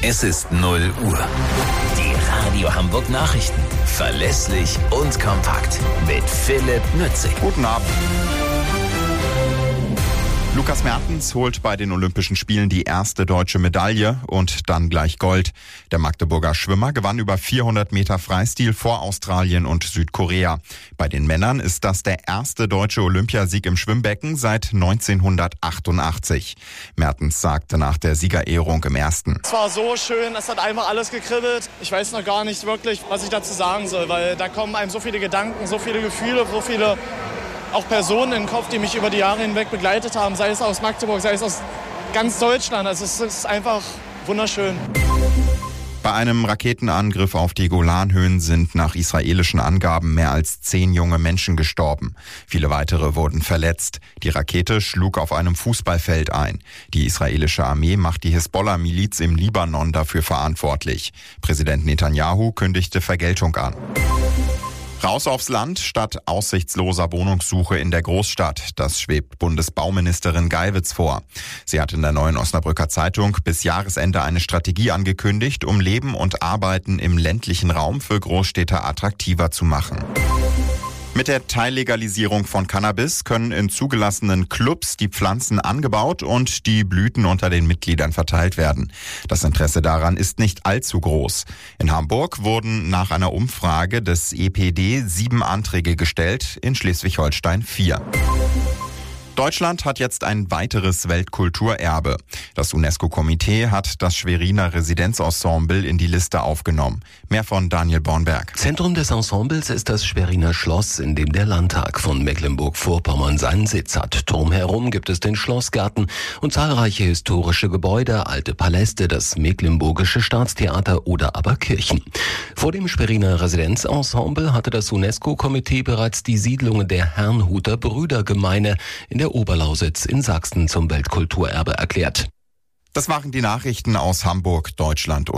Es ist 0 Uhr. Die Radio Hamburg Nachrichten. Verlässlich und kompakt. Mit Philipp Nützig. Guten Abend. Lukas Mertens holt bei den Olympischen Spielen die erste deutsche Medaille und dann gleich Gold. Der Magdeburger Schwimmer gewann über 400 Meter Freistil vor Australien und Südkorea. Bei den Männern ist das der erste deutsche Olympiasieg im Schwimmbecken seit 1988. Mertens sagte nach der Siegerehrung im Ersten: Es war so schön, es hat einfach alles gekribbelt. Ich weiß noch gar nicht wirklich, was ich dazu sagen soll, weil da kommen einem so viele Gedanken, so viele Gefühle, so viele auch Personen in den Kopf, die mich über die Jahre hinweg begleitet haben, sei es aus Magdeburg, sei es aus ganz Deutschland. Also es ist einfach wunderschön. Bei einem Raketenangriff auf die Golanhöhen sind nach israelischen Angaben mehr als 10 junge Menschen gestorben. Viele weitere wurden verletzt. Die Rakete schlug auf einem Fußballfeld ein. Die israelische Armee macht die Hisbollah-Miliz im Libanon dafür verantwortlich. Präsident Netanyahu kündigte Vergeltung an. Raus aufs Land statt aussichtsloser Wohnungssuche in der Großstadt. Das schwebt Bundesbauministerin Geiwitz vor. Sie hat in der Neuen Osnabrücker Zeitung bis Jahresende eine Strategie angekündigt, um Leben und Arbeiten im ländlichen Raum für Großstädter attraktiver zu machen. Mit der Teillegalisierung von Cannabis können in zugelassenen Clubs die Pflanzen angebaut und die Blüten unter den Mitgliedern verteilt werden. Das Interesse daran ist nicht allzu groß. In Hamburg wurden nach einer Umfrage des EPD 7 Anträge gestellt, in Schleswig-Holstein 4. Deutschland hat jetzt ein weiteres Weltkulturerbe. Das UNESCO-Komitee hat das Schweriner Residenzensemble in die Liste aufgenommen. Mehr von Daniel Bornberg. Zentrum des Ensembles ist das Schweriner Schloss, in dem der Landtag von Mecklenburg-Vorpommern seinen Sitz hat. Drumherum gibt es den Schlossgarten und zahlreiche historische Gebäude, alte Paläste, das Mecklenburgische Staatstheater oder aber Kirchen. Vor dem Schweriner Residenzensemble hatte das UNESCO-Komitee bereits die Siedlung der Herrnhuter Brüdergemeine in der Oberlausitz in Sachsen zum Weltkulturerbe erklärt. Das waren die Nachrichten aus Hamburg, Deutschland und